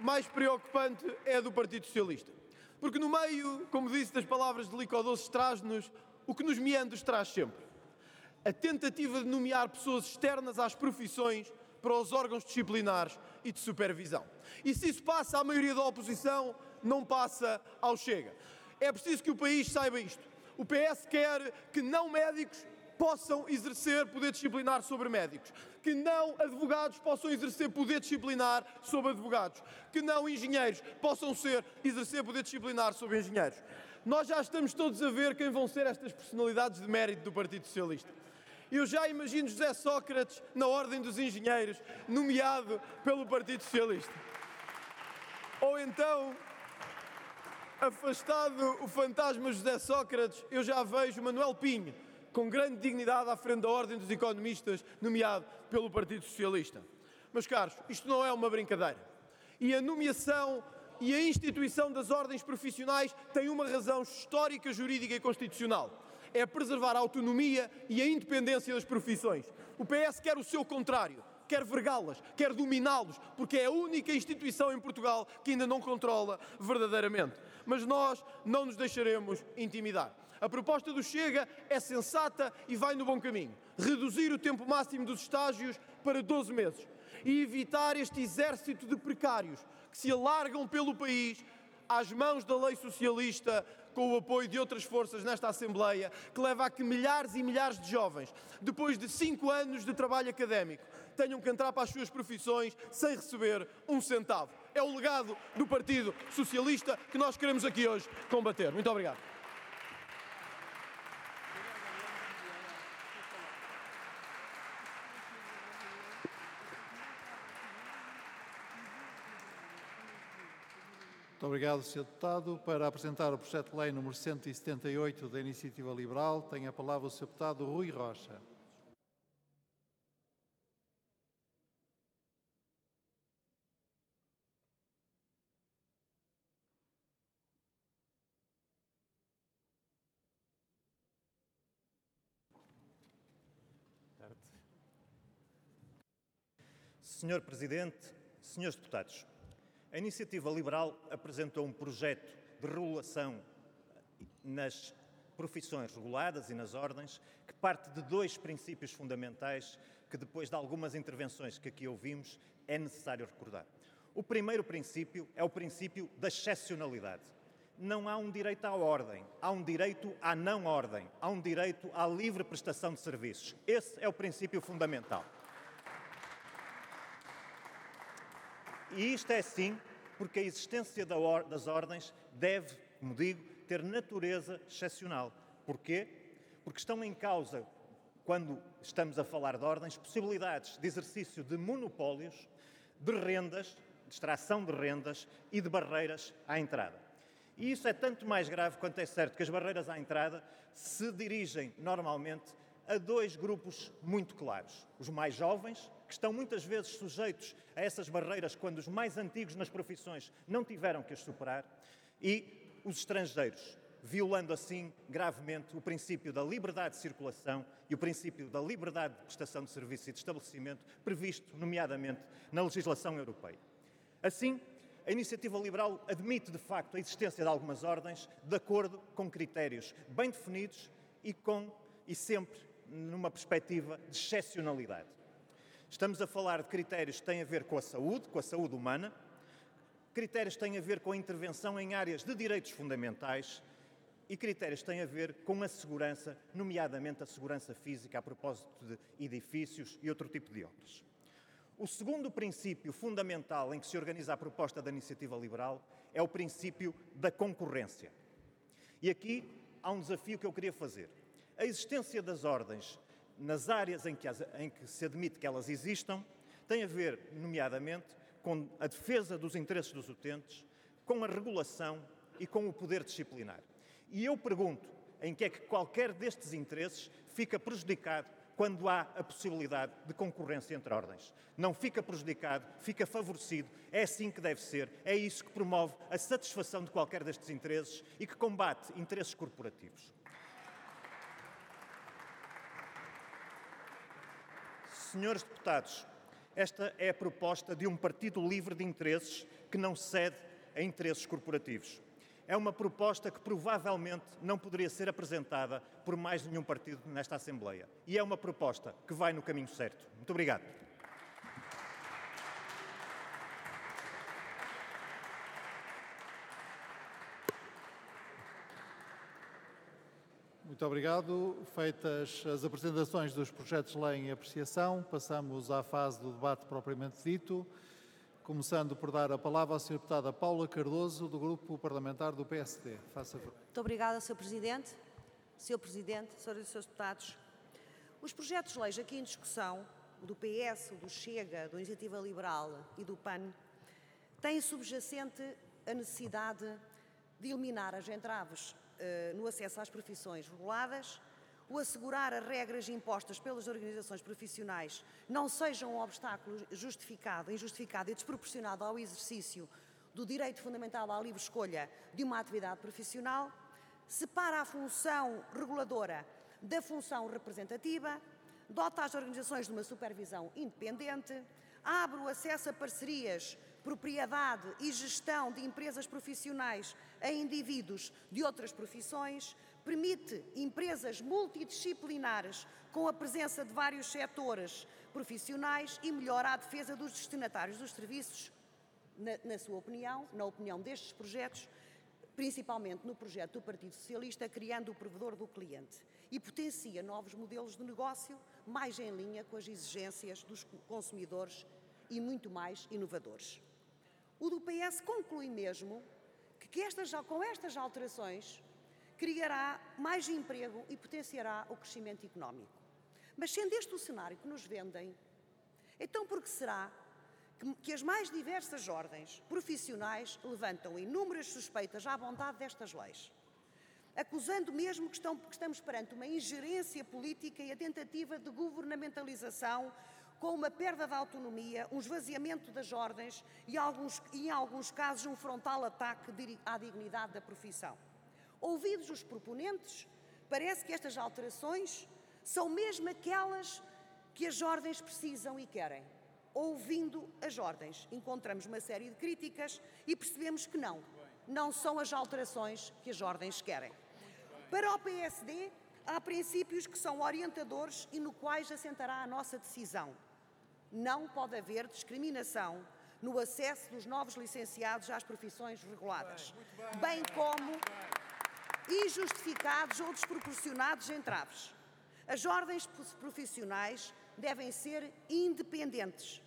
mais preocupante é a do Partido Socialista. Porque no meio, como disse, das palavras de Licodoces, traz-nos o que nos meandros traz sempre. A tentativa de nomear pessoas externas às profissões para os órgãos disciplinares e de supervisão. E se isso passa à maioria da oposição, não passa ao Chega. É preciso que o país saiba isto. O PS quer que não médicos possam exercer poder disciplinar sobre médicos, que não advogados possam exercer poder disciplinar sobre advogados, que não engenheiros possam exercer poder disciplinar sobre engenheiros. Nós já estamos todos a ver quem vão ser estas personalidades de mérito do Partido Socialista. Eu já imagino José Sócrates na Ordem dos Engenheiros, nomeado pelo Partido Socialista. Ou então, afastado o fantasma José Sócrates, eu já vejo Manuel Pinho, com grande dignidade à frente da Ordem dos Economistas, nomeado pelo Partido Socialista. Meus caros, isto não é uma brincadeira. E a nomeação e a instituição das ordens profissionais têm uma razão histórica, jurídica e constitucional. É preservar a autonomia e a independência das profissões. O PS quer o seu contrário, quer vergá-las, quer dominá-los, porque é a única instituição em Portugal que ainda não controla verdadeiramente. Mas nós não nos deixaremos intimidar. A proposta do Chega é sensata e vai no bom caminho. Reduzir o tempo máximo dos estágios para 12 meses e evitar este exército de precários que se alargam pelo país às mãos da lei socialista, com o apoio de outras forças nesta Assembleia, que leva a que milhares e milhares de jovens, depois de 5 anos de trabalho académico, tenham que entrar para as suas profissões sem receber um centavo. É o legado do Partido Socialista que nós queremos aqui hoje combater. Muito obrigado. Muito obrigado, Sr. Deputado. Para apresentar o projeto de lei número 178 da Iniciativa Liberal, tem a palavra o Sr. Deputado Rui Rocha. Senhor Presidente, senhores deputados, a Iniciativa Liberal apresentou um projeto de regulação nas profissões reguladas e nas ordens que parte de 2 princípios fundamentais que, depois de algumas intervenções que aqui ouvimos, é necessário recordar. O primeiro princípio é o princípio da excepcionalidade. Não há um direito à ordem, há um direito à não ordem, há um direito à livre prestação de serviços. Esse é o princípio fundamental. E isto é assim porque a existência das ordens deve, como digo, ter natureza excepcional. Porquê? Porque estão em causa, quando estamos a falar de ordens, possibilidades de exercício de monopólios, de rendas, de extração de rendas e de barreiras à entrada. E isso é tanto mais grave quanto é certo que as barreiras à entrada se dirigem normalmente a 2 grupos muito claros. Os mais jovens, que estão muitas vezes sujeitos a essas barreiras quando os mais antigos nas profissões não tiveram que as superar, e os estrangeiros, violando assim gravemente o princípio da liberdade de circulação e o princípio da liberdade de prestação de serviço e de estabelecimento previsto, nomeadamente, na legislação europeia. Assim, a Iniciativa Liberal admite, de facto, a existência de algumas ordens de acordo com critérios bem definidos e sempre numa perspectiva de excepcionalidade. Estamos a falar de critérios que têm a ver com a saúde humana, critérios que têm a ver com a intervenção em áreas de direitos fundamentais e critérios que têm a ver com a segurança, nomeadamente a segurança física a propósito de edifícios e outro tipo de obras. O segundo princípio fundamental em que se organiza a proposta da Iniciativa Liberal é o princípio da concorrência. E aqui há um desafio que eu queria fazer. A existência das ordens nas áreas em que se admite que elas existam tem a ver, nomeadamente, com a defesa dos interesses dos utentes, com a regulação e com o poder disciplinar. E eu pergunto em que é que qualquer destes interesses fica prejudicado quando há a possibilidade de concorrência entre ordens. Não fica prejudicado, fica favorecido. É assim que deve ser. É isso que promove a satisfação de qualquer destes interesses e que combate interesses corporativos. Senhores deputados, Esta é a proposta de um partido livre de interesses que não cede a interesses corporativos. É uma proposta que provavelmente não poderia ser apresentada por mais nenhum partido nesta Assembleia. E é uma proposta que vai no caminho certo. Muito obrigado. Muito obrigado. Feitas as apresentações dos projetos de lei em apreciação, passamos à fase do debate propriamente dito, começando por dar a palavra à Sra. Deputada Paula Cardoso, do Grupo Parlamentar do PSD. Faça favor. Muito obrigada, Sr. Presidente. Sr. Presidente, Sras. e Srs. Deputados, os projetos de lei aqui em discussão, o do PS, o do Chega, da Iniciativa Liberal e do PAN, têm subjacente a necessidade de eliminar as entraves no acesso às profissões reguladas, o assegurar as regras impostas pelas organizações profissionais não sejam um obstáculo injustificado e desproporcionado ao exercício do direito fundamental à livre escolha de uma atividade profissional, separa a função reguladora da função representativa, dota as organizações de uma supervisão independente, abre o acesso a parcerias, propriedade e gestão de empresas profissionais a indivíduos de outras profissões, permite empresas multidisciplinares com a presença de vários setores profissionais e melhora a defesa dos destinatários dos serviços, na sua opinião, na opinião destes projetos, principalmente no projeto do Partido Socialista, criando o provedor do cliente e potencia novos modelos de negócio mais em linha com as exigências dos consumidores e muito mais inovadores. O do PS conclui mesmo que com estas alterações criará mais emprego e potenciará o crescimento económico. Mas sendo este o cenário que nos vendem, então por que será que as mais diversas ordens profissionais levantam inúmeras suspeitas à bondade destas leis, acusando mesmo que estamos perante uma ingerência política e a tentativa de governamentalização com uma perda de autonomia, um esvaziamento das ordens e, em alguns casos, um frontal ataque à dignidade da profissão? Ouvidos os proponentes, parece que estas alterações são mesmo aquelas que as ordens precisam e querem. Ouvindo as ordens, encontramos uma série de críticas e percebemos que não são as alterações que as ordens querem. Para o PSD, há princípios que são orientadores e no quais assentará a nossa decisão. Não pode haver discriminação no acesso dos novos licenciados às profissões reguladas, bem como injustificados ou desproporcionados entraves. As ordens profissionais devem ser independentes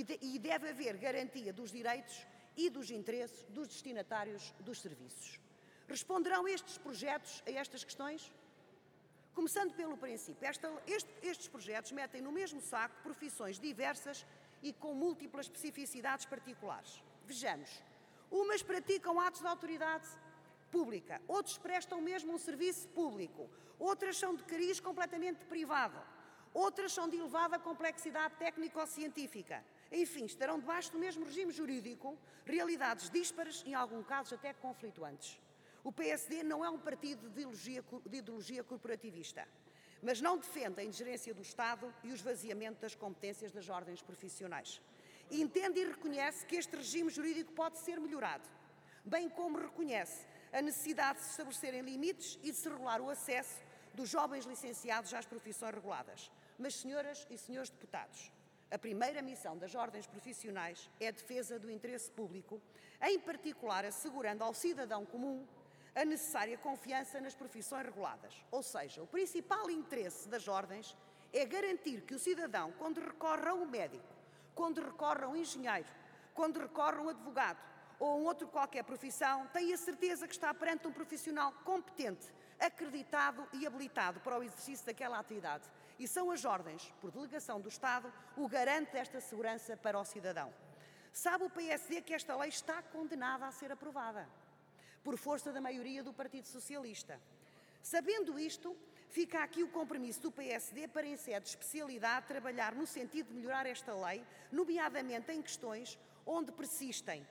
e deve haver garantia dos direitos e dos interesses dos destinatários dos serviços. Responderão estes projetos a estas questões? Começando pelo princípio, estes projetos metem no mesmo saco profissões diversas e com múltiplas especificidades particulares. Vejamos, umas praticam atos de autoridade pública, outros prestam mesmo um serviço público, outras são de cariz completamente privado, outras são de elevada complexidade técnico-científica. Enfim, estarão debaixo do mesmo regime jurídico, realidades díspares e, em alguns casos, até conflituantes. O PSD não é um partido de ideologia corporativista, mas não defende a ingerência do Estado e o esvaziamento das competências das ordens profissionais. Entende e reconhece que este regime jurídico pode ser melhorado, bem como reconhece a necessidade de se estabelecerem limites e de se regular o acesso dos jovens licenciados às profissões reguladas. Mas, senhoras e senhores deputados, a primeira missão das ordens profissionais é a defesa do interesse público, em particular assegurando ao cidadão comum a necessária confiança nas profissões reguladas. Ou seja, o principal interesse das ordens é garantir que o cidadão, quando recorre a um médico, quando recorre a um engenheiro, quando recorre a um advogado ou a um outro qualquer profissão, tenha certeza que está perante um profissional competente, acreditado e habilitado para o exercício daquela atividade. E são as ordens, por delegação do Estado, o garante desta segurança para o cidadão. Sabe o PSD que esta lei está condenada a ser aprovada, por força da maioria do Partido Socialista. Sabendo isto, fica aqui o compromisso do PSD para, em sede de especialidade, trabalhar no sentido de melhorar esta lei, nomeadamente em questões onde persistem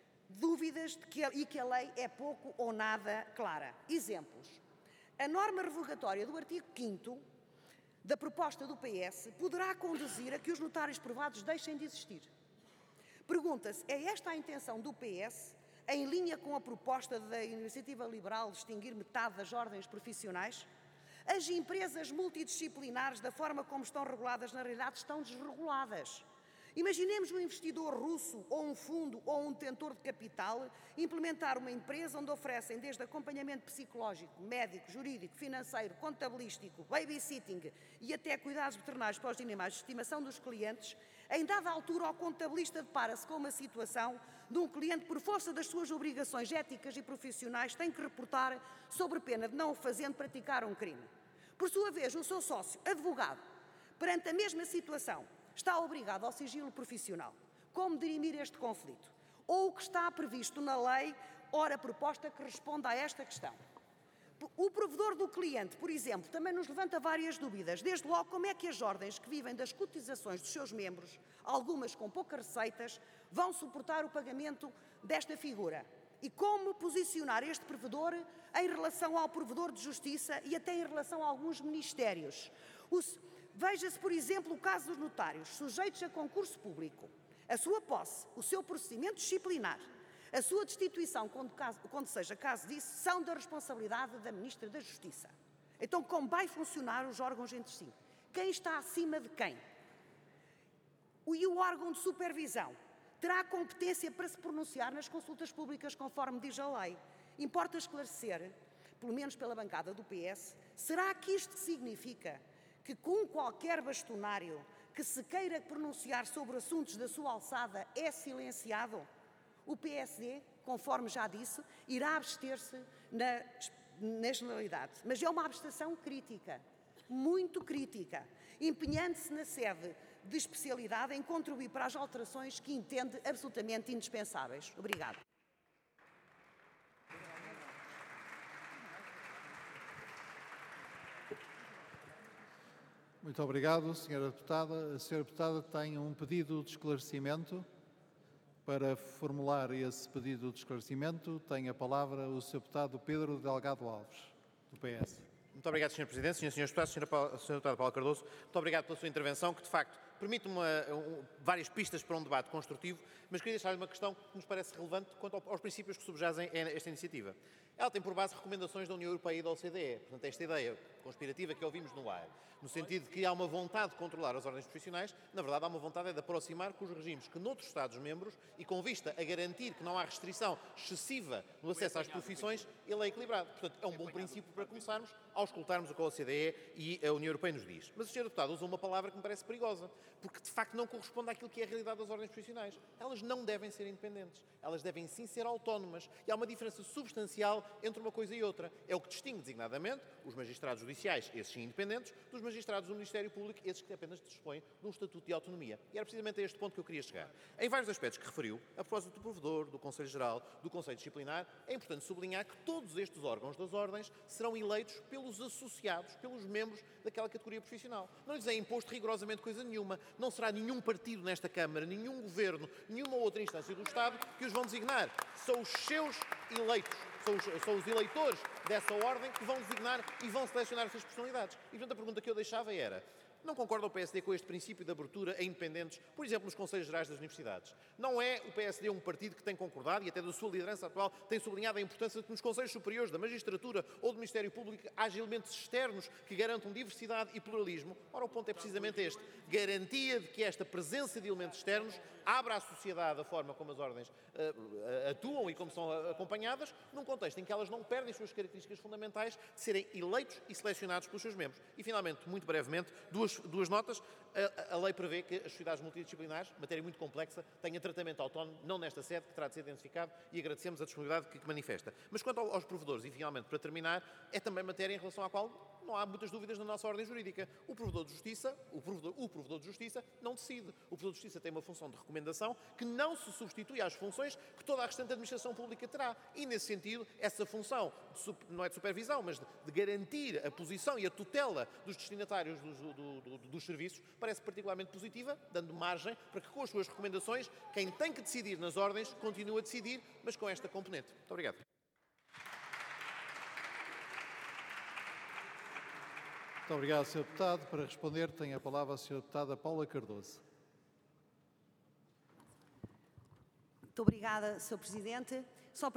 dúvidas e que a lei é pouco ou nada clara. Exemplos. A norma revogatória do artigo 5º da proposta do PS poderá conduzir a que os notários privados deixem de existir. Pergunta-se, é esta a intenção do PS, em linha com a proposta da Iniciativa Liberal de extinguir metade das ordens profissionais? As empresas multidisciplinares, da forma como estão reguladas, na realidade estão desreguladas. Imaginemos um investidor russo, ou um fundo, ou um detentor de capital, implementar uma empresa onde oferecem desde acompanhamento psicológico, médico, jurídico, financeiro, contabilístico, babysitting e até cuidados veterinários para os animais de estimação dos clientes. Em dada altura, o contabilista depara-se com uma situação de um cliente, por força das suas obrigações éticas e profissionais, tem que reportar sobre pena de não o fazendo praticar um crime. Por sua vez, o seu sócio, advogado, perante a mesma situação, está obrigado ao sigilo profissional. Como dirimir este conflito? Ou o que está previsto na lei, ora proposta, que responda a esta questão? O provedor do cliente, por exemplo, também nos levanta várias dúvidas. Desde logo, como é que as ordens que vivem das cotizações dos seus membros, algumas com poucas receitas, vão suportar o pagamento desta figura? E como posicionar este provedor em relação ao provedor de justiça e até em relação a alguns ministérios? Veja-se, por exemplo, o caso dos notários, sujeitos a concurso público. A sua posse, o seu procedimento disciplinar, a sua destituição, quando seja caso disso, são da responsabilidade da Ministra da Justiça. Então, como vai funcionar os órgãos entre si? Quem está acima de quem? E o órgão de supervisão terá competência para se pronunciar nas consultas públicas, conforme diz a lei. Importa esclarecer, pelo menos pela bancada do PS, será que isto significa que com qualquer bastonário que se queira pronunciar sobre assuntos da sua alçada é silenciado? O PSD, conforme já disse, irá abster-se na generalidade. Mas é uma abstenção crítica, muito crítica, empenhando-se na sede de especialidade em contribuir para as alterações que entende absolutamente indispensáveis. Obrigada. Muito obrigado, Sra. Deputada. A Sra. Deputada tem um pedido de esclarecimento. Para formular esse pedido de esclarecimento, tem a palavra o Sr. Deputado Pedro Delgado Alves, do PS. Muito obrigado, Sr. Presidente, Srs. Deputados, Sra. Deputada Paula Cardoso. Muito obrigado pela sua intervenção, que de facto permite várias pistas para um debate construtivo, mas queria deixar-lhe uma questão que nos parece relevante quanto aos princípios que subjazem esta iniciativa. Ela tem por base recomendações da União Europeia e da OCDE. Portanto, esta ideia conspirativa que ouvimos no ar, no sentido de que há uma vontade de controlar as ordens profissionais, na verdade há uma vontade de aproximar com os regimes que noutros Estados-membros, e com vista a garantir que não há restrição excessiva no acesso às profissões, ele é equilibrado. Portanto, é um bom princípio para começarmos ao escutarmos o que a OCDE e a União Europeia nos diz. Mas o Sr. Deputado usa uma palavra que me parece perigosa, porque de facto não corresponde àquilo que é a realidade das ordens profissionais. Elas não devem ser independentes. Elas devem sim ser autónomas. E há uma diferença substancial entre uma coisa e outra. É o que distingue designadamente os magistrados judiciais, esses sim independentes, dos magistrados do Ministério Público, esses que apenas dispõem de um estatuto de autonomia. E era precisamente a este ponto que eu queria chegar. Em vários aspectos que referiu, a propósito do provedor, do Conselho Geral, do Conselho Disciplinar, é importante sublinhar que todos estes órgãos das ordens serão eleitos pelos associados, pelos membros daquela categoria profissional. Não lhes é imposto rigorosamente coisa nenhuma. Não será nenhum partido nesta Câmara, nenhum governo, nenhuma outra instância do Estado que os vão designar. São os seus eleitos. São os eleitores dessa ordem que vão designar e vão selecionar essas personalidades. E, portanto, a pergunta que eu deixava era: não concorda o PSD com este princípio de abertura a independentes, por exemplo, nos Conselhos Gerais das Universidades? Não é o PSD um partido que tem concordado, e até da sua liderança atual tem sublinhado a importância de que nos Conselhos Superiores da Magistratura ou do Ministério Público haja elementos externos que garantam diversidade e pluralismo? Ora, o ponto é precisamente este: garantia de que esta presença de elementos externos abra à sociedade a forma como as ordens atuam e como são acompanhadas, num contexto em que elas não perdem as suas características fundamentais de serem eleitos e selecionados pelos seus membros. E, finalmente, muito brevemente, duas notas. A lei prevê que as sociedades multidisciplinares, matéria muito complexa, tenham tratamento autónomo, não nesta sede, que terá de ser identificado, e agradecemos a disponibilidade que manifesta. Mas quanto aos provedores, e finalmente, para terminar, é também matéria em relação à qual não há muitas dúvidas na nossa ordem jurídica. O provedor de justiça não decide. O provedor de justiça tem uma função de recomendação que não se substitui às funções que toda a restante administração pública terá. E, nesse sentido, essa função, não é de supervisão, mas de garantir a posição e a tutela dos destinatários dos serviços, parece particularmente positiva, dando margem para que, com as suas recomendações, quem tem que decidir nas ordens continue a decidir, mas com esta componente. Muito obrigado. Muito obrigado, Sr. Deputado. Para responder, tem a palavra a Sra. Deputada Paula Cardoso. Muito obrigada, Sr. Presidente.